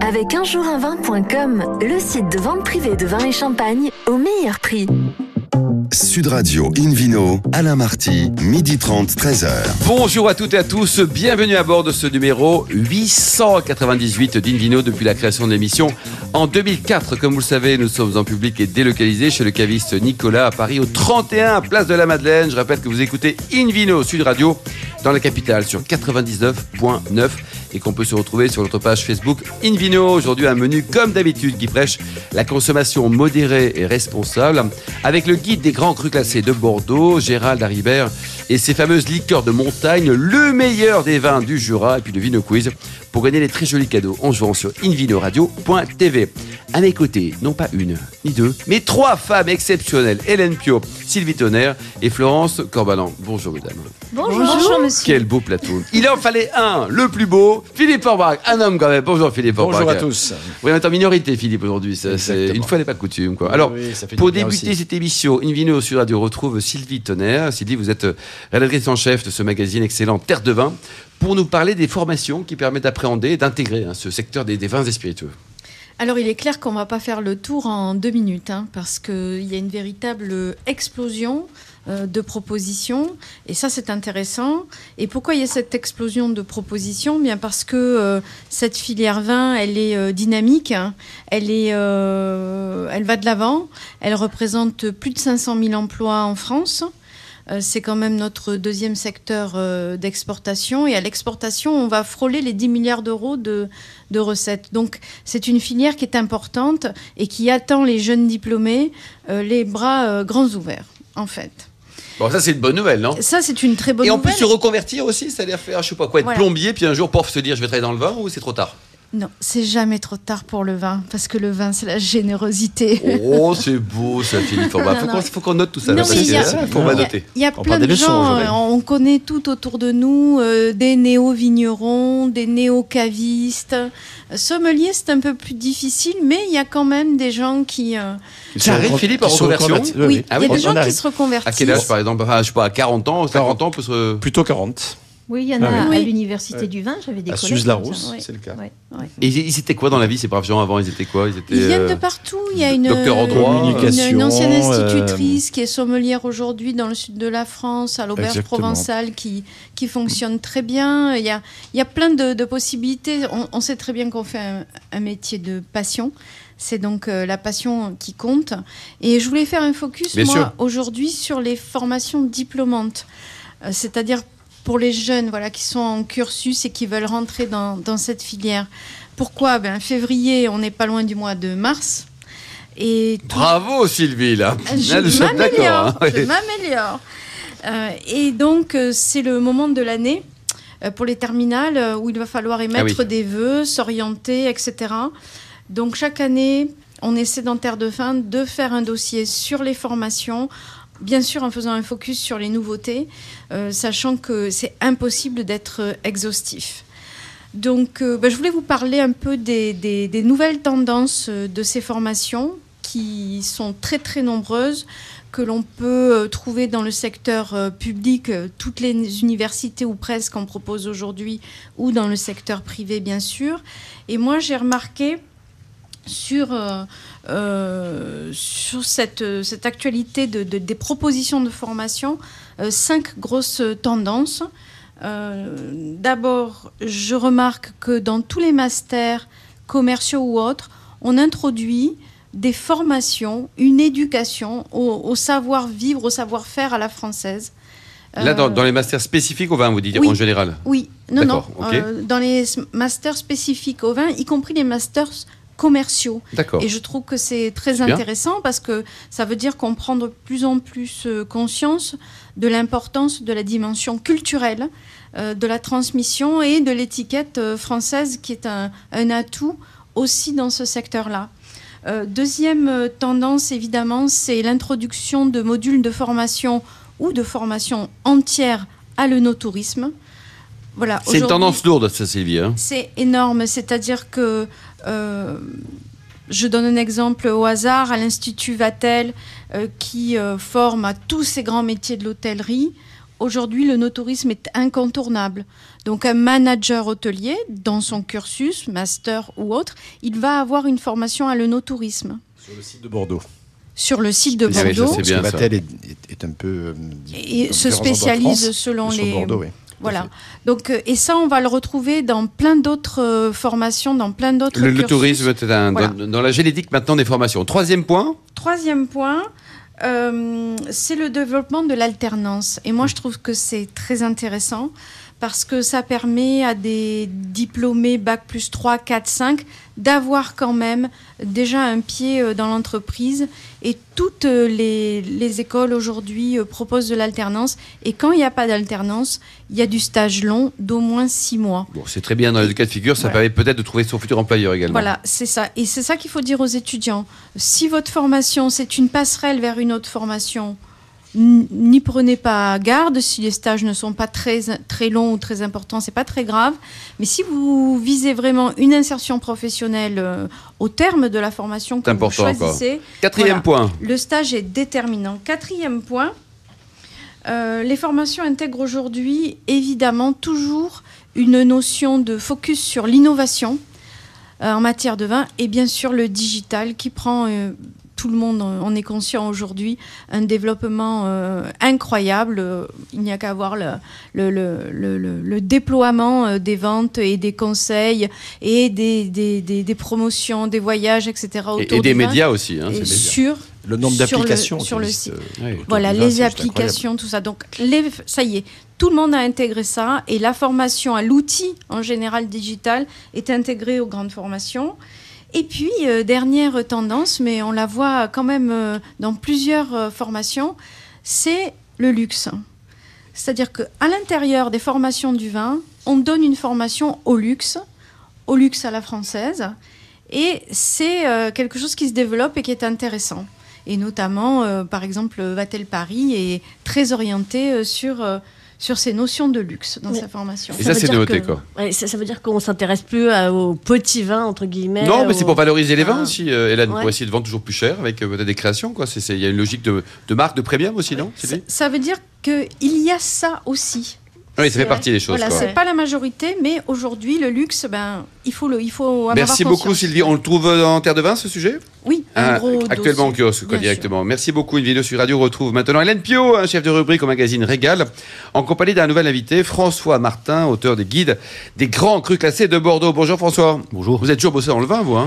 avec unjourinvin.com, le site de vente privée de vin et champagne au meilleur prix. Sud Radio Invino, Alain Marty, 12h30, 13h. Bonjour à toutes et à tous, bienvenue à bord de ce numéro 898 d'Invino depuis la création de l'émission en 2004. Comme vous le savez, nous sommes en public et délocalisés chez le caviste Nicolas à Paris, au 31 Place de la Madeleine. Je rappelle que vous écoutez Invino Sud Radio dans la capitale sur 99.9 et qu'on peut se retrouver sur notre page Facebook Invino. Aujourd'hui, un menu comme d'habitude qui prêche la consommation modérée et responsable avec le guide des grands crus classés de Bordeaux, Gérald Haribert et ses fameuses liqueurs de montagne, le meilleur des vins du Jura, et puis le Vino Quiz pour gagner les très jolis cadeaux en jouant sur invinoradio.tv. À mes côtés, non pas une, ni deux, mais trois femmes exceptionnelles. Hélène Pio, Sylvie Tonnerre et Florence Corbalan. Bonjour mesdames. Bonjour monsieur. Quel beau plateau. Il en fallait un, le plus beau, Philippe Orbach, un homme quand même. Bonjour Philippe Orbach. Bonjour à tous. Oui, on est en minorité Philippe aujourd'hui, c'est une fois n'est pas coutume quoi. Alors, oui, pour débuter cette émission, Invino sur Radio retrouve Sylvie Tonnerre. Sylvie, vous êtes rédactrice en chef de ce magazine excellent Terre de Vin, pour nous parler des formations qui permettent d'appréhender et d'intégrer ce secteur des vins et spiritueux. Alors il est clair qu'on ne va pas faire le tour en 2 minutes, parce qu'il y a une véritable explosion de propositions, et ça c'est intéressant. Et pourquoi il y a cette explosion de propositions ? Bien parce que cette filière vin, elle est dynamique, elle va de l'avant, elle représente plus de 500 000 emplois en France. C'est quand même notre deuxième secteur d'exportation. Et à l'exportation, on va frôler les 10 milliards d'euros de recettes. Donc, c'est une filière qui est importante et qui attend les jeunes diplômés les bras grands ouverts, en fait. Bon, ça, c'est une bonne nouvelle, non ? Ça, c'est une très bonne nouvelle. Et on peut se reconvertir aussi, c'est-à-dire faire, je sais pas quoi, être plombier, puis un jour, se dire, je vais travailler dans le vin, ou c'est trop tard ? Non, c'est jamais trop tard pour le vin, parce que le vin, c'est la générosité. Oh, c'est beau ça, Philippe. Faut qu'on note tout ça. Non, Il y a plein de gens, on connaît tout autour de nous, des néo-vignerons, des néo-cavistes. Sommelier, c'est un peu plus difficile, mais il y a quand même des gens qui... Ça arrive, Philippe, en reconversion ? Oui, il y a des gens qui se reconvertissent. À quel âge, par exemple ? Je sais pas, à 40 ans, 50 ans, on peut se... Plutôt 40. Oui, il y en a à l'université du vin, j'avais des collègues. À Suse-la-Rousse, c'est le cas. Ouais. Et ils étaient quoi dans la vie, ces braves gens avant ? Ils étaient quoi ? Ils viennent de partout. Il y a une ancienne institutrice qui est sommelière aujourd'hui dans le sud de la France, à l'auberge provençale, qui fonctionne très bien. Il y a plein de possibilités. On sait très bien qu'on fait un métier de passion. C'est donc la passion qui compte. Et je voulais faire un focus, aujourd'hui, sur les formations diplômantes. C'est-à-dire pour les jeunes qui sont en cursus et qui veulent rentrer dans cette filière. Pourquoi ? Février, on n'est pas loin du mois de mars. Bravo Sylvie, là. Je m'améliore. Et donc, c'est le moment de l'année pour les terminales où il va falloir émettre des vœux, s'orienter, etc. Donc, chaque année, on essaie dans Terre de Vin de faire un dossier sur les formations, bien sûr en faisant un focus sur les nouveautés, sachant que c'est impossible d'être exhaustif. Donc, je voulais vous parler un peu des nouvelles tendances de ces formations qui sont très très nombreuses, que l'on peut trouver dans le secteur public, toutes les universités ou presque en proposent aujourd'hui, ou dans le secteur privé bien sûr. Et moi j'ai remarqué sur cette actualité des propositions de formation, 5 grosses tendances. D'abord, je remarque que dans tous les masters commerciaux ou autres, on introduit des formations, une éducation au savoir-vivre, au savoir-faire à la française. Là, dans les masters spécifiques au vin, vous dites, en général ? Oui, non. Dans les masters spécifiques au vin, y compris les masters commerciaux. D'accord. Et je trouve que c'est très intéressant parce que ça veut dire qu'on prend de plus en plus conscience de l'importance de la dimension culturelle, de la transmission et de l'étiquette française qui est un atout aussi dans ce secteur-là. Deuxième tendance, évidemment, c'est l'introduction de modules de formation ou de formation entière à l'œnotourisme. Voilà, c'est une tendance lourde, ça, Sylvie. C'est énorme, c'est-à-dire que je donne un exemple au hasard, à l'Institut Vatel, qui forme à tous ces grands métiers de l'hôtellerie. aujourd'hui, le no-tourisme est incontournable. Donc, un manager hôtelier, dans son cursus, master ou autre, il va avoir une formation à le no-tourisme. Sur le site de Bordeaux. Sur le site de Bordeaux. Oui, c'est bien, Vatel est un peu... et se spécialise selon les... Bordeaux, oui. Voilà. Donc, et ça, on va le retrouver dans plein d'autres formations, dans plein d'autres cursus. Le tourisme, c'est dans la génétique maintenant des formations. Troisième point, c'est le développement de l'alternance. Et moi, je trouve que c'est très intéressant parce que ça permet à des diplômés Bac plus 3, 4, 5 d'avoir quand même déjà un pied dans l'entreprise. Et toutes les écoles aujourd'hui proposent de l'alternance. Et quand il n'y a pas d'alternance, il y a du stage long d'au moins 6 mois. Bon, c'est très bien dans les deux cas de figure, ça permet peut-être de trouver son futur employeur également. Voilà, c'est ça. Et c'est ça qu'il faut dire aux étudiants. Si votre formation, c'est une passerelle vers une autre formation, n'y prenez pas garde. Si les stages ne sont pas très, très longs ou très importants, c'est pas très grave. Mais si vous visez vraiment une insertion professionnelle au terme de la formation que vous choisissez... Quatrième point. Le stage est déterminant. Quatrième point, les formations intègrent aujourd'hui, évidemment, toujours une notion de focus sur l'innovation en matière de vin et bien sûr le digital qui prend... tout le monde en est conscient aujourd'hui, un développement incroyable. Il n'y a qu'à voir le déploiement des ventes et des conseils et des promotions, des voyages, etc. Et des médias aussi. Hein, sur le nombre d'applications sur le site. Oui, voilà, les applications, tout ça. Donc, ça y est, tout le monde a intégré ça et la formation à l'outil, en général digital, est intégrée aux grandes formations. Et puis, dernière tendance, mais on la voit quand même dans plusieurs formations, c'est le luxe. C'est-à-dire qu'à l'intérieur des formations du vin, on donne une formation au luxe à la française, et c'est quelque chose qui se développe et qui est intéressant. Et notamment, par exemple, Vatel Paris est très orienté sur ces notions de luxe dans sa formation. Et ça c'est noté, quoi. Ouais, ça veut dire qu'on ne s'intéresse plus aux petits vins, entre guillemets. Non, mais c'est pour valoriser les vins aussi, Hélène, pour essayer de vendre toujours plus cher avec peut-être des créations, quoi. Il y a une logique de marque, de premium aussi, non ? Ça veut dire qu'il y a ça aussi. Oui, ça fait partie des choses. Voilà, quoi. C'est pas la majorité, mais aujourd'hui, le luxe, il faut en avoir conscience. Merci beaucoup, Sylvie. On le trouve en Terre de Vin, ce sujet ? Oui, un gros actuellement dossier, en kiosque, directement. Sûr. Merci beaucoup. Une vidéo sur Radio retrouve maintenant Hélène Pio, un chef de rubrique au magazine Régal, en compagnie d'un nouvel invité, François Martin, auteur des guides des grands crus classés de Bordeaux. Bonjour François. Bonjour. Vous êtes toujours bossé dans le vin, vous, hein ?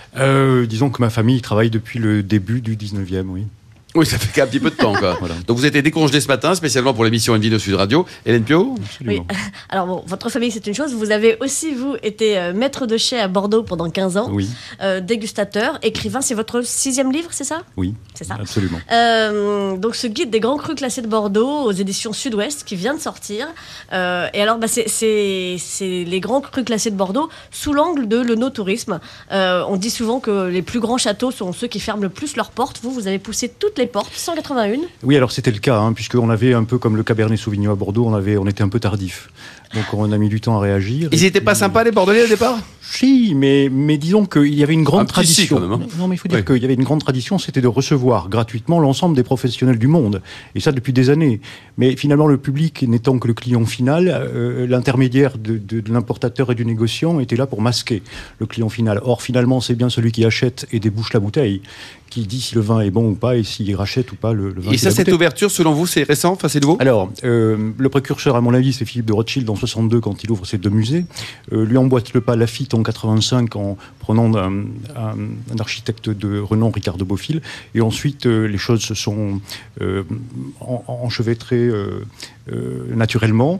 Disons que ma famille travaille depuis le début du 19e, oui. Oui, ça fait qu'un petit peu de temps, quoi. Voilà. Donc vous avez été décongelé ce matin, spécialement pour l'émission Une vidéo Sud Radio. Hélène Pio ? Oui. Alors bon, votre famille, c'est une chose. Vous avez aussi, vous, été maître de chai à Bordeaux pendant 15 ans. Oui. Dégustateur, écrivain. C'est votre 6e livre, c'est ça ? Oui, c'est ça. Absolument. Donc ce guide des grands crus classés de Bordeaux aux éditions Sud-Ouest qui vient de sortir. Et alors, c'est les grands crus classés de Bordeaux sous l'angle de l'œnotourisme. On dit souvent que les plus grands châteaux sont ceux qui ferment le plus leurs portes. Vous avez poussé toutes les portes, 181. Oui, alors c'était le cas, puisqu'on avait un peu comme le Cabernet Sauvignon à Bordeaux, on était un peu tardif. Donc on a mis du temps à réagir. Ils n'étaient pas sympas, les Bordelais, au départ ? Si, mais disons qu'il y avait une grande tradition. Quand même, Non, mais il faut dire qu'il y avait une grande tradition, c'était de recevoir gratuitement l'ensemble des professionnels du monde. Et ça depuis des années. Mais finalement, le public n'étant que le client final, l'intermédiaire de l'importateur et du négociant était là pour masquer le client final. Or, finalement, c'est bien celui qui achète et débouche la bouteille qui dit si le vin est bon ou pas et s'il rachète ou pas le vin. Et ça, cette ouverture, selon vous, c'est récent, enfin c'est nouveau ? Alors, le précurseur, à mon avis, c'est Philippe de Rothschild en 62 quand il ouvre ses 2 musées. Lui emboîte le pas Laffitte en 85 en prenant un architecte de renom, Ricard de Beaufil. Et ensuite, les choses se sont enchevêtrées naturellement.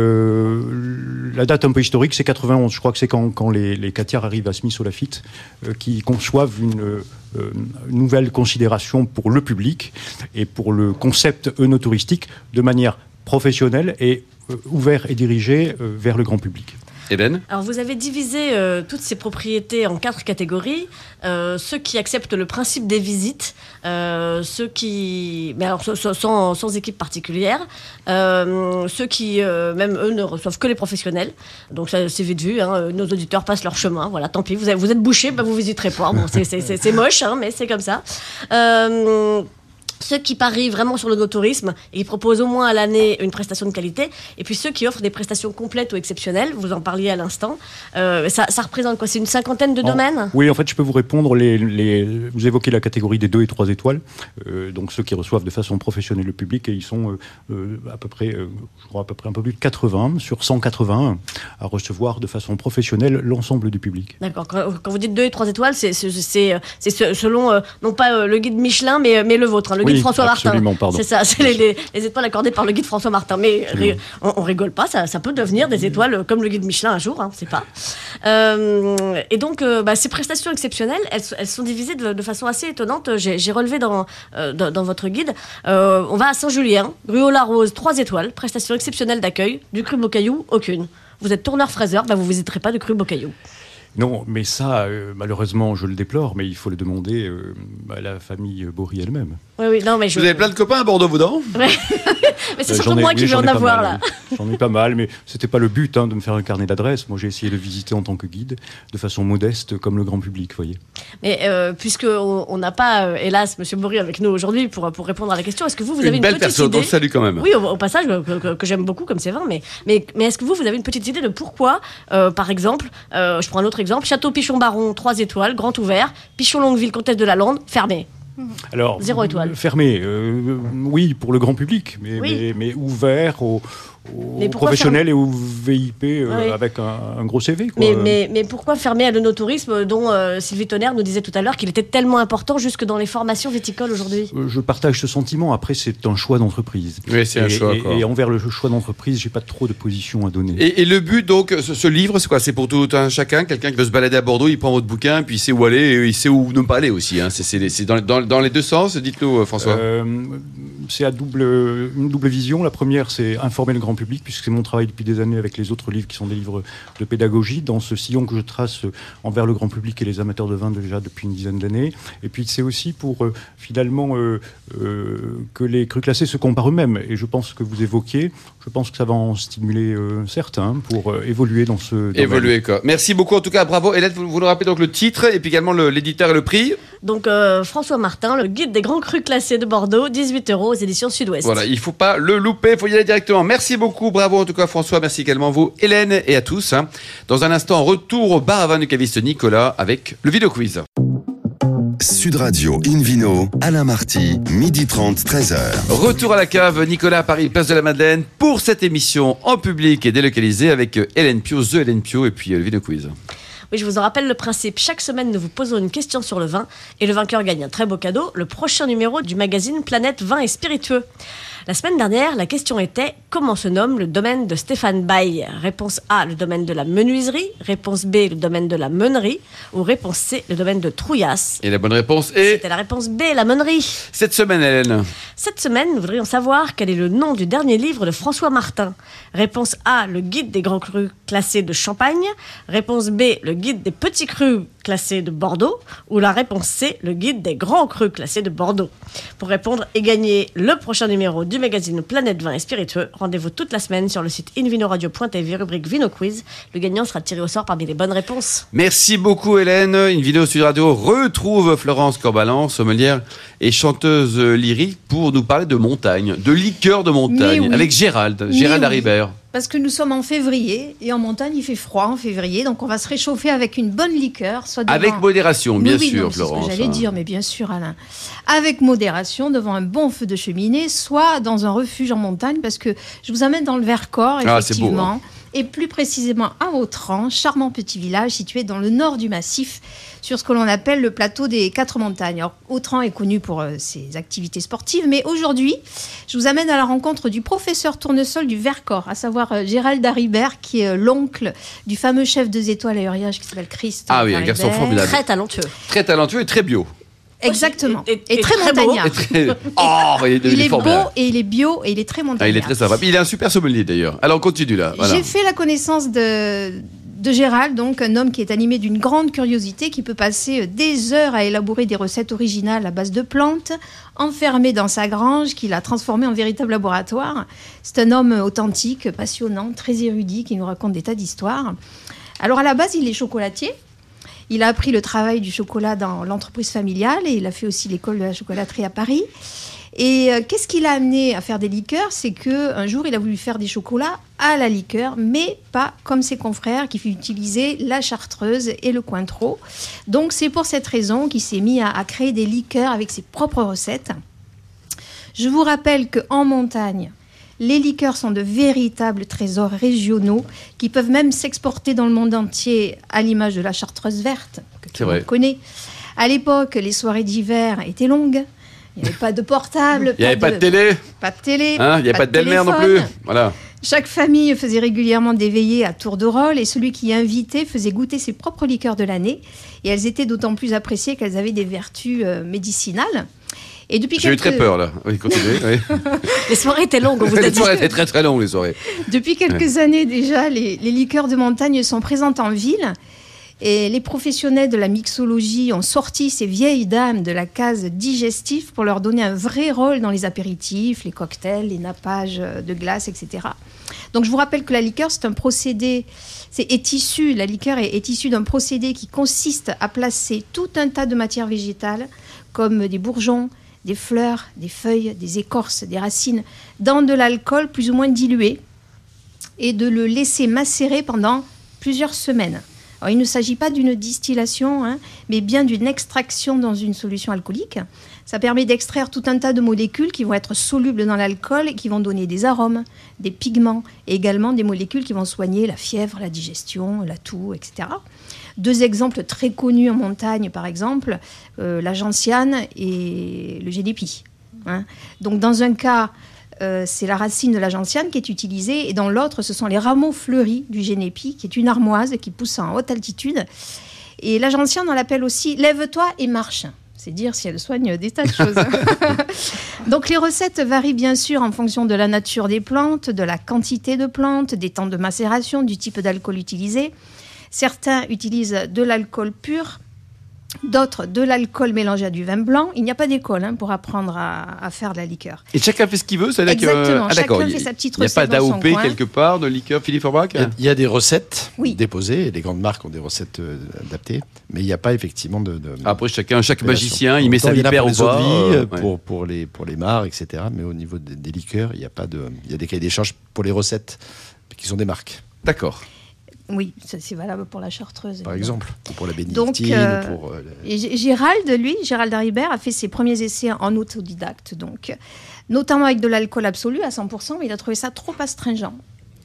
La date un peu historique, c'est 91. Je crois que c'est quand les Catiars arrivent à Smith au Laffitte qui conçoivent une nouvelle considération pour le public et pour le concept œnotouristique de manière professionnelle et ouvert et dirigé vers le grand public. Hélène ? Alors vous avez divisé toutes ces propriétés en 4 catégories. Ceux qui acceptent le principe des visites, ceux qui... Mais alors sans équipe particulière, ceux qui, même eux, ne reçoivent que les professionnels. Donc ça, c'est vite vu, nos auditeurs passent leur chemin. Voilà, tant pis, vous êtes bouchés, vous visiterez pas. Bon, c'est moche, mais c'est comme ça. ceux qui parient vraiment sur le no-tourisme et qui proposent au moins à l'année une prestation de qualité, et puis ceux qui offrent des prestations complètes ou exceptionnelles, vous en parliez à l'instant. Ça représente quoi? C'est une cinquantaine de domaines? Oui, en fait, je peux vous répondre. Vous évoquez la catégorie des 2 et 3 étoiles, donc ceux qui reçoivent de façon professionnelle le public, et ils sont à peu près un peu plus de 80 sur 181 à recevoir de façon professionnelle l'ensemble du public. D'accord. Quand vous dites 2 et 3 étoiles, c'est selon, non pas le guide Michelin, mais le vôtre, hein, le guide François Martin. Pardon. C'est ça, c'est les étoiles accordées par le guide François Martin. Mais on rigole pas, ça peut devenir des étoiles comme le guide Michelin un jour, on ne sait pas. Et donc, ces prestations exceptionnelles, elles sont divisées de façon assez étonnante. J'ai relevé dans votre guide. On va à Saint-Julien, rue Ola-Rose, 3 étoiles, prestations exceptionnelles d'accueil, du cru Beaucaillou, aucune. Vous êtes tourneur-fraiseur, vous ne visiterez pas de cru Beaucaillou. Non, mais ça, malheureusement, je le déplore, mais il faut le demander à la famille Bory elle-même. Oui, non, mais Vous avez plein de copains à Bordeaux, vous, non? Mais c'est surtout moi qui veux en avoir, là. Oui. J'en ai pas mal, mais c'était pas le but de me faire un carnet d'adresses. Moi, j'ai essayé de visiter en tant que guide, de façon modeste, comme le grand public, vous voyez. Mais puisqu'on n'a pas, hélas, M. Bory avec nous aujourd'hui pour répondre à la question, est-ce que vous avez une belle petite personne, idée? on le salue quand même. Oui, au passage, que j'aime beaucoup comme Séverin, mais est-ce que vous avez une petite idée de pourquoi, par exemple, je prends un autre exemple, Château Pichon-Baron, 3 étoiles, grand ouvert, Pichon-Longueville, Comtesse de la Lande, fermé. Alors, 0 étoile. Fermé, oui, pour le grand public, mais ouvert aux professionnels et aux VIP avec un gros CV. Quoi. Mais pourquoi fermer à l'œnotourisme dont Sylvie Tonnerre nous disait tout à l'heure qu'il était tellement important jusque dans les formations viticoles aujourd'hui? Je partage ce sentiment. Après, c'est un choix d'entreprise. Oui, c'est un choix. Et envers le choix d'entreprise, j'ai pas trop de position à donner. Et le but, donc, ce livre, c'est quoi? C'est pour tout un chacun? Quelqu'un qui veut se balader à Bordeaux, il prend votre bouquin, puis il sait où aller, et il sait où ne pas aller aussi. Hein. C'est dans les deux sens. Dites-nous, François. C'est une double vision. La première, c'est informer le grand public, puisque c'est mon travail depuis des années avec les autres livres qui sont des livres de pédagogie, dans ce sillon que je trace envers le grand public et les amateurs de vin déjà depuis une dizaine d'années. Et puis c'est aussi pour finalement que les crus classés se comparent eux-mêmes. Et je pense que vous évoquiez, je pense que ça va en stimuler certains pour évoluer dans ce domaine. Évoluer, quoi. Merci beaucoup en tout cas, bravo. Hélène, vous nous rappelez donc le titre et puis également l'éditeur et le prix? Donc François Martin, le guide des grands crus classés de Bordeaux, 18 € aux éditions Sud-Ouest. Voilà, il ne faut pas le louper, il faut y aller directement. Merci beaucoup, bravo en tout cas François, merci également vous, Hélène, et à tous. Dans un instant, retour au bar à vin du caviste Nicolas avec le vidéo quiz. Sud Radio Invino, Alain Marty, 12h30, 13h. Retour à la cave, Nicolas à Paris, place de la Madeleine, pour cette émission en public et délocalisée avec Hélène Pio, Hélène Pio, et puis le vidéo quiz. Oui, je vous en rappelle le principe. Chaque semaine, nous vous posons une question sur le vin et le vainqueur gagne un très beau cadeau, le prochain numéro du magazine Planète Vin et Spiritueux. La semaine dernière, la question était « Comment se nomme le domaine de Stéphane Baye ?» Réponse A, le domaine de la menuiserie. Réponse B, le domaine de la meunerie. Ou réponse C, le domaine de Trouillas. Et la bonne réponse est... C'était la réponse B, la meunerie. Cette semaine, Hélène. Cette semaine, nous voudrions savoir quel est le nom du dernier livre de François Martin. Réponse A, le guide des grands crus classés de Champagne. Réponse B, le guide des petits crus classés de Bordeaux. Ou la réponse C, le guide des grands crus classés de Bordeaux. Pour répondre et gagner le prochain numéro du magazine Planète Vin et Spiritueux, rendez-vous toute la semaine sur le site invinoradio.tv, rubrique Vino Quiz. Le gagnant sera tiré au sort parmi les bonnes réponses. Merci beaucoup Hélène. Invino Sud Radio retrouve Florence Corbalan, sommelière et chanteuse lyrique, pour nous parler de montagne, de liqueur de montagne, avec Gérald Haribert. Parce que nous sommes en février, et en montagne, il fait froid en février, donc on va se réchauffer avec une bonne liqueur. Soit devant... Avec modération, bien sûr, Florence. C'est ce que j'allais dire, mais bien sûr, Alain. Avec modération, devant un bon feu de cheminée, soit dans un refuge en montagne, parce que je vous amène dans le Vercors, effectivement. C'est beau, hein. Et plus précisément à Autran, charmant petit village situé dans le nord du massif, sur ce que l'on appelle le plateau des 4 montagnes. Alors, Autran est connu pour ses activités sportives, mais aujourd'hui, je vous amène à la rencontre du professeur tournesol du Vercors, à savoir Gérald Haribert, qui est l'oncle du fameux chef 2 étoiles aériage qui s'appelle Christophe Haribert. Un garçon formidable. Très talentueux. Très talentueux et très bio. Exactement. Et très montagnard. Il est beau et il est bio et il est très montagnard. Il est très sympa. Il est un super sommelier d'ailleurs. Alors on continue là. Voilà. J'ai fait la connaissance de Gérald, donc un homme qui est animé d'une grande curiosité, qui peut passer des heures à élaborer des recettes originales à base de plantes, enfermé dans sa grange, qu'il a transformé en véritable laboratoire. C'est un homme authentique, passionnant, très érudit, qui nous raconte des tas d'histoires. Alors à la base, il est chocolatier. Il a appris le travail du chocolat dans l'entreprise familiale et il a fait aussi l'école de la chocolaterie à Paris. Et qu'est-ce qui l'a amené à faire des liqueurs? C'est qu'un jour, il a voulu faire des chocolats à la liqueur, mais pas comme ses confrères qui utilisaient la chartreuse et le cointreau. Donc, c'est pour cette raison qu'il s'est mis à créer des liqueurs avec ses propres recettes. Je vous rappelle qu'en montagne, les liqueurs sont de véritables trésors régionaux qui peuvent même s'exporter dans le monde entier, à l'image de la chartreuse verte, que tout le monde connaît. À l'époque, les soirées d'hiver étaient longues. Il n'y avait pas de portable. Il n'y avait pas de télé. Pas de télé. Hein, il n'y a pas de belle-mère non plus. Voilà. Chaque famille faisait régulièrement des veillées à tour de rôle et celui qui invitait faisait goûter ses propres liqueurs de l'année. Et elles étaient d'autant plus appréciées qu'elles avaient des vertus médicinales. Et depuis J'ai eu très peur là. Oui, continuez. Oui. Les soirées étaient longues, on vous a dit. Les soirées étaient très très longues, les soirées. Depuis quelques années déjà, les liqueurs de montagne sont présentes en ville. Et les professionnels de la mixologie ont sorti ces vieilles dames de la case digestive pour leur donner un vrai rôle dans les apéritifs, les cocktails, les nappages de glace, etc. Donc je vous rappelle que la liqueur, c'est un procédé, la liqueur est issue d'un procédé qui consiste à placer tout un tas de matières végétales, comme des bourgeons, des fleurs, des feuilles, des écorces, des racines, dans de l'alcool plus ou moins dilué, et de le laisser macérer pendant plusieurs semaines. Alors, il ne s'agit pas d'une distillation, mais bien d'une extraction dans une solution alcoolique. Ça permet d'extraire tout un tas de molécules qui vont être solubles dans l'alcool et qui vont donner des arômes, des pigments et également des molécules qui vont soigner la fièvre, la digestion, la toux, etc. Deux exemples très connus en montagne, par exemple, la gentiane et le génépi. Donc dans un cas, c'est la racine de la gentiane qui est utilisée et dans l'autre, ce sont les rameaux fleuris du génépi, qui est une armoise qui pousse en haute altitude. Et la gentiane, on l'appelle aussi « lève-toi et marche ». C'est dire si elle soigne des tas de choses. Donc les recettes varient bien sûr en fonction de la nature des plantes, de la quantité de plantes, des temps de macération, du type d'alcool utilisé. Certains utilisent de l'alcool pur, d'autres de l'alcool mélangé à du vin blanc. Il n'y a pas d'école pour apprendre à faire de la liqueur. Et chacun fait ce qu'il veut, c'est-à-dire exactement, chacun fait sa petite recette. Il n'y a pas d'AOP quelque part de liqueur, Philippe Forbach? Il y a des recettes déposées, et les grandes marques ont des recettes adaptées, mais il n'y a pas effectivement de Après, chaque magicien, il met sa vipère ou pas. Pour les mares, etc. Mais au niveau des liqueurs, il y a des cahiers d'échange pour les recettes, qui sont des marques. D'accord. Oui, c'est valable pour la chartreuse. Par exemple, ou pour la bénédictine. Donc, Gérald Haribert a fait ses premiers essais en autodidacte, donc, notamment avec de l'alcool absolu à 100%, mais il a trouvé ça trop astringent.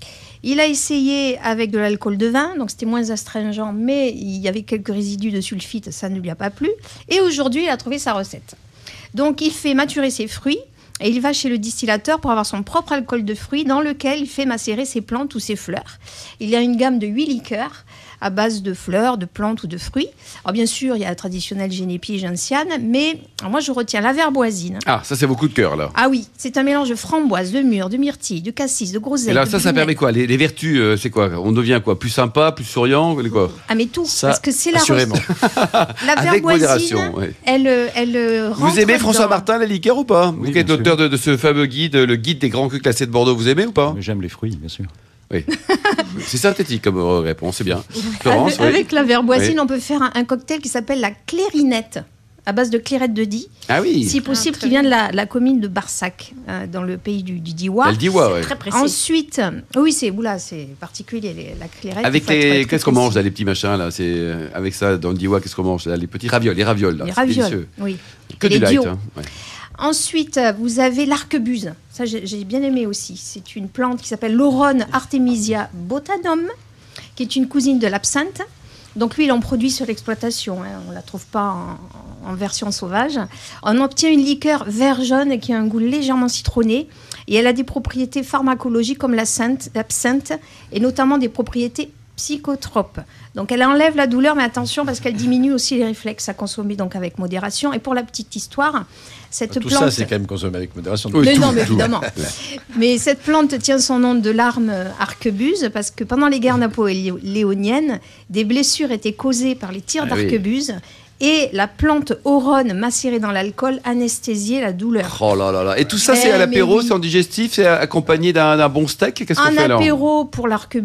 Il a essayé avec de l'alcool de vin, donc c'était moins astringent, mais il y avait quelques résidus de sulfite, ça ne lui a pas plu. Et aujourd'hui, il a trouvé sa recette. Donc, il fait maturer ses fruits. Et il va chez le distillateur pour avoir son propre alcool de fruits dans lequel il fait macérer ses plantes ou ses fleurs. Il y a une gamme de 8 liqueurs à base de fleurs, de plantes ou de fruits. Alors bien sûr, il y a la traditionnelle génépi et gentiane, mais moi je retiens la verboisine. Ah, ça c'est vos coups de cœur là. Ah oui, c'est un mélange de framboise, de mûre, de myrtille, de cassis, de groseille. Et là, ça permet quoi? Les vertus, c'est quoi? On devient quoi? Plus sympa, plus souriant, quoi? Ah mais tout, ça, parce que c'est la assurément. La avec modération, ouais. Elle rentre. Vous aimez François Martin, les liqueurs ou pas? Oui, vous qui êtes l'auteur de ce fameux guide, le guide des grands crus classés de Bordeaux, vous aimez ou pas? J'aime les fruits, bien sûr. Oui. C'est synthétique comme réponse, c'est bien. Florence, avec la verboisine, on peut faire un cocktail qui s'appelle la clarinette, à base de clairette de Die. Ah oui. Si possible, qui vient de la commune de Barsac, dans le pays du Diois. Le Diois, oui. Très précis. Ensuite, oui, c'est particulier, la clairette. Avec qu'est-ce qu'on mange là, les petits machins là? C'est avec ça dans le Diois, qu'est-ce qu'on mange là? Les petits ravioles, là. Les ravioles, oui. Que du light. Ensuite, vous avez l'arquebuse. Ça, j'ai bien aimé aussi. C'est une plante qui s'appelle l'Auron Artemisia botanum, qui est une cousine de l'absinthe. Donc, l'huile, on produit sur l'exploitation. On ne la trouve pas en version sauvage. On obtient une liqueur vert jaune qui a un goût légèrement citronné. Et elle a des propriétés pharmacologiques comme l'absinthe et notamment des propriétés psychotropes. Donc, elle enlève la douleur, mais attention parce qu'elle diminue aussi les réflexes à consommer donc avec modération. Et pour la petite histoire, cette plante... Tout ça, c'est quand même consommé avec modération. Oui, non, mais évidemment. Mais cette plante tient son nom de l'arme arquebuse parce que pendant les guerres napoléoniennes, des blessures étaient causées par les tirs d'arquebuse. Et la plante Auron macérée dans l'alcool anesthésiait la douleur. Oh là là là. Et tout ça, c'est à l'apéro, c'est en digestif, c'est accompagné d'un bon steak. Qu'est-ce qu'on fait alors? Un apéro pour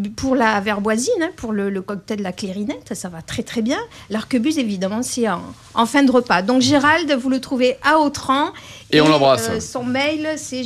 la verboisine, pour le cocktail de la clarinette, ça va très très bien. L'arquebuse, évidemment, c'est en fin de repas. Donc Gérald, vous le trouvez à Autran Et on l'embrasse. Son mail, c'est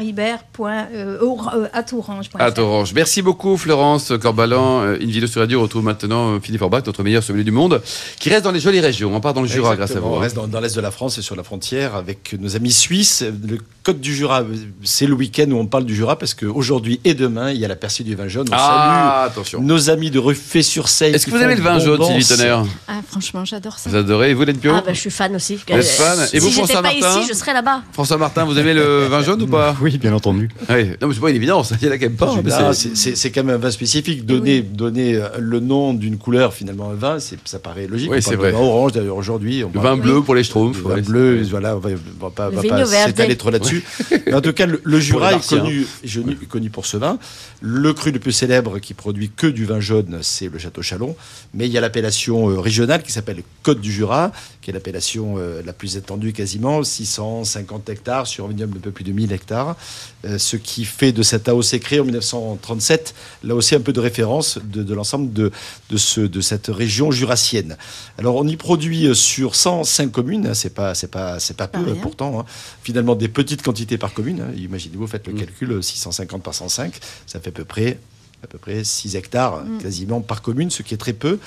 géraldaribert@orange.fr. Orange. Merci beaucoup, Florence Corbalan. Invino sur Radio retrouve maintenant Philippe Orbach, notre meilleur sommelier du monde, qui reste dans les jolies régions. On part dans le Jura. Exactement. Grâce à vous. On reste dans l'est de la France et sur la frontière avec nos amis suisses. Le Côte du Jura, c'est le week-end où on parle du Jura parce qu'aujourd'hui et demain, il y a la Percée du vin jaune. On salue attention. nos amis de Ruffey-sur-Seille. Est-ce que vous aimez le vin jaune, Sylvie Tonnerre? Franchement, j'adore ça. Vous adorez. Et vous, Lenpio? Je suis fan aussi. Vous êtes fan? Et vous, si j'étais François pas Martin? ici, je serais là-bas. François Martin, vous aimez le vin jaune ou pas? Oui, bien entendu. Oui. Non, mais c'est pas une évidence. Il y en a quand même pas. C'est quand même un vin spécifique. Donner le nom d'une couleur finalement à un vin, ça paraît logique. Oui, on c'est parle vrai. de vin orange d'ailleurs aujourd'hui. Le vin bleu pour les Schtroumpfs. Le vin bleu, voilà, on va pas vigno verde. s'étaler trop là-dessus. Mais en tout cas, le Jura est connu pour ce vin. Le cru le plus célèbre qui produit que du vin jaune, c'est le Château Chalon. Mais il y a l'appellation régionale qui s'appelle Côte du Jura, qui est l'appellation la plus étendue quasiment, 650 hectares sur un vignoble de peu plus de 1000 hectares. Ce qui fait de cette AOC créée en 1937, là aussi un peu de référence de l'ensemble de cette région jurassienne. Alors on y produit sur 105 communes, c'est pas peu pourtant, hein. Finalement des petites quantités par commune, hein. Imaginez-vous, faites le calcul, 650 par 105, ça fait à peu près 6 hectares quasiment par commune, ce qui est très peu.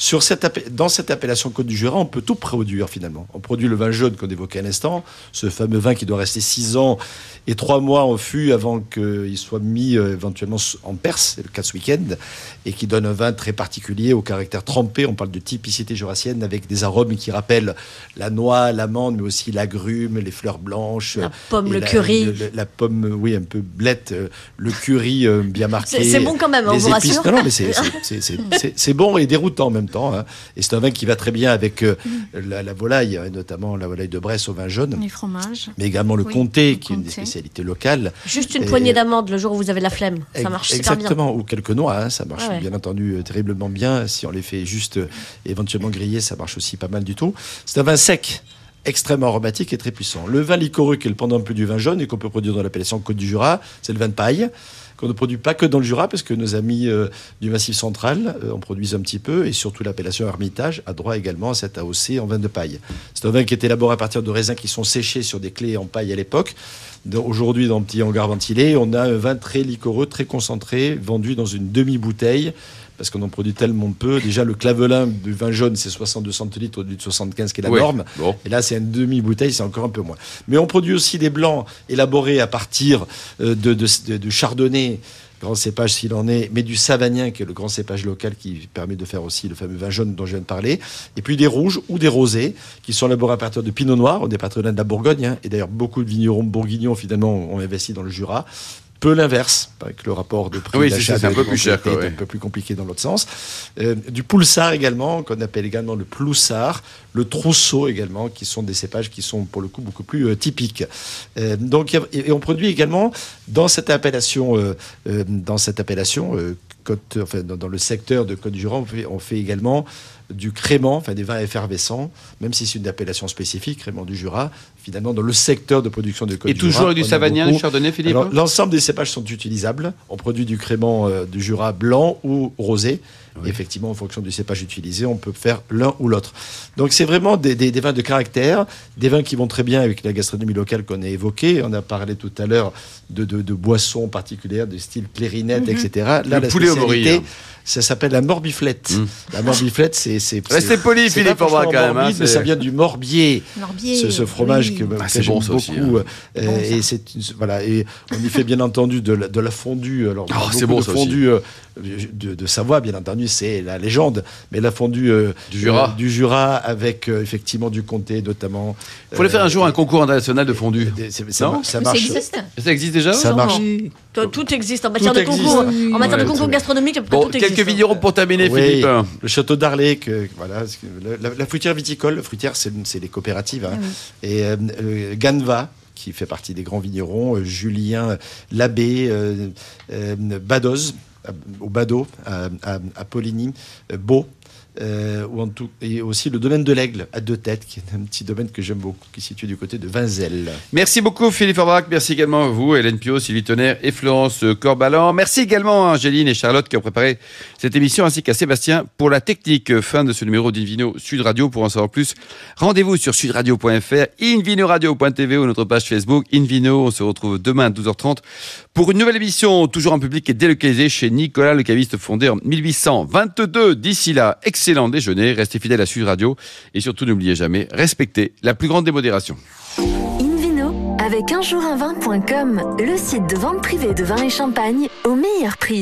Dans cette appellation Côte du Jura, on peut tout produire finalement. On produit le vin jaune qu'on évoquait à l'instant, ce fameux vin qui doit rester 6 ans et 3 mois en fût avant qu'il soit mis éventuellement en Perse, c'est le cas ce week-end, et qui donne un vin très particulier au caractère trempé. On parle de typicité jurassienne avec des arômes qui rappellent la noix, l'amande, mais aussi l'agrume, les fleurs blanches. La pomme, le curry. La pomme, oui, un peu blette, le curry bien marqué. C'est bon quand même, on vous rassure. Non, mais c'est bon et déroutant en même temps, hein. Et c'est un vin qui va très bien avec la volaille, notamment la volaille de Bresse au vin jaune. Les fromages. Mais également le comté, qui est une des spécialités locales. Juste une poignée d'amandes le jour où vous avez la flemme, ça marche super bien. Exactement, ou quelques noix, hein, ça marche bien entendu terriblement bien. Si on les fait juste éventuellement griller, ça marche aussi pas mal du tout. C'est un vin sec, extrêmement aromatique et très puissant. Le vin liquoreux, qui est le pendant un peu du vin jaune et qu'on peut produire dans l'appellation Côte du Jura, c'est le vin de paille, qu'on ne produit pas que dans le Jura, parce que nos amis du Massif central en produisent un petit peu, et surtout l'appellation Hermitage a droit également à cette AOC en vin de paille. C'est un vin qui est élaboré à partir de raisins qui sont séchés sur des clés en paille à l'époque. Aujourd'hui, dans un petit hangar ventilé, on a un vin très liquoreux, très concentré, vendu dans une demi-bouteille, parce qu'on en produit tellement peu. Déjà, le clavelin du vin jaune, c'est 62 centilitres au lieu de 75, qui est la norme. Bon. Et là, c'est une demi-bouteille, c'est encore un peu moins. Mais on produit aussi des blancs élaborés à partir de chardonnay, grand cépage s'il en est, mais du savagnin, qui est le grand cépage local qui permet de faire aussi le fameux vin jaune dont je viens de parler. Et puis des rouges ou des rosés, qui sont élaborés à partir de pinot noir, on est patronyme de la Bourgogne, hein. Et d'ailleurs, beaucoup de vignerons bourguignons, finalement, ont investi dans le Jura. Peu l'inverse, avec le rapport de prix d'achat, c'est un peu plus cher, un peu plus compliqué dans l'autre sens. Du Poulsard également, qu'on appelle également le Ploussard, le Trousseau également, qui sont des cépages qui sont pour le coup beaucoup plus typiques. Donc, et on produit également dans cette appellation, dans le secteur de Côte du Jura, on fait également du crément, enfin des vins effervescents, même si c'est une appellation spécifique, crément du Jura, finalement dans le secteur de production de Côte du Jura. Et toujours avec du savagnin, du chardonnay, Philippe? Alors, l'ensemble des cépages sont utilisables. On produit du crément du Jura blanc ou rosé. Oui. Effectivement, en fonction du cépage utilisé, on peut faire l'un ou l'autre. Donc c'est vraiment des vins de caractère, des vins qui vont très bien avec la gastronomie locale qu'on a évoquée. On a parlé tout à l'heure de boissons particulières, de style clarinette, etc. Là, la spécialité, ça s'appelle la morbiflette. La morbiflette, c'est restez poli, Philippe, pour voir quand même. Morbide, mais ça vient du morbier. ce Ce fromage que c'est bon, ça beaucoup. Aussi, hein. Et voilà, et on y fait bien entendu de la fondue. Alors, c'est bon, ça fondue de Savoie, bien entendu, c'est la légende. Mais la fondue du Jura avec effectivement du comté, notamment. Il faudrait faire un jour un concours international de fondue. Ça marche. Ça existe déjà? Ça marche. Tout existe en matière de concours. En matière de concours gastronomique, tout existe. Quelques vignerons pour terminer, Philippe. Le château d'Arlay, voilà, la fruitière viticole. La fruitière, c'est les coopératives. Hein. Et Ganva, qui fait partie des grands vignerons, Julien Labbé, Badoz, au Badaud, à Poligny, Beau. et aussi le domaine de l'Aigle à 2 têtes, qui est un petit domaine que j'aime beaucoup, qui est situé du côté de Vinzelles. Merci beaucoup Philippe Aubrac, merci également à vous, Hélène Pio, Sylvie Tonnerre et Florence Corbalan. Merci également à Angéline et Charlotte qui ont préparé cette émission, ainsi qu'à Sébastien pour la technique. Fin de ce numéro d'Invino Sud Radio. Pour en savoir plus, rendez-vous sur sudradio.fr, invinoradio.tv ou notre page Facebook Invino. On se retrouve demain à 12h30 pour une nouvelle émission, toujours en public et délocalisée chez Nicolas le caviste, fondé en 1822. D'ici là, excellent déjeuner, restez fidèles à Sud Radio et surtout n'oubliez jamais, respectez la plus grande des modérations. Invino avec unjourinvin.com, le site de vente privée de vin et champagne au meilleur prix.